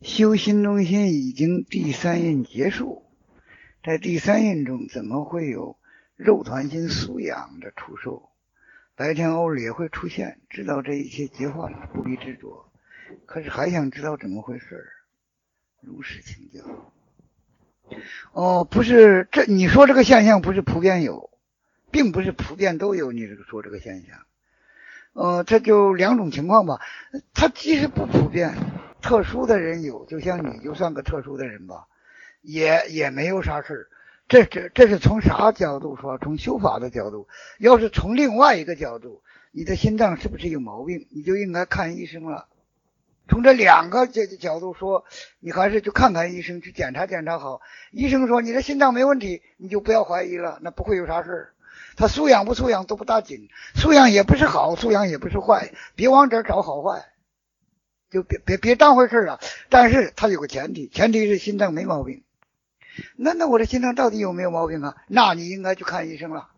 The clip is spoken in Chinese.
修心中心已经第三印结束，在第三印中怎么会有肉团心素养的出售？白天偶尔也会出现，知道这一切结幻了，不必执着，可是还想知道怎么回事，如实请教。不是，你说这个现象不是普遍有，并不是普遍都有，你说这个现象。这就两种情况吧。它即使不普遍，特殊的人有，就像你就算个特殊的人吧，也没有啥事。这是从啥角度说？从修法的角度。要是从另外一个角度，你的心脏是不是有毛病，你就应该看医生了。从这两个角度说，你还是去看看医生，去检查检查好。医生说你的心脏没问题，你就不要怀疑了，那不会有啥事。他素养不素养都不大紧，素养也不是好，素养也不是坏，别往这儿找好坏，就别当回事了。但是他有个前提是心脏没毛病。那我的心脏到底有没有毛病啊？那你应该去看医生了。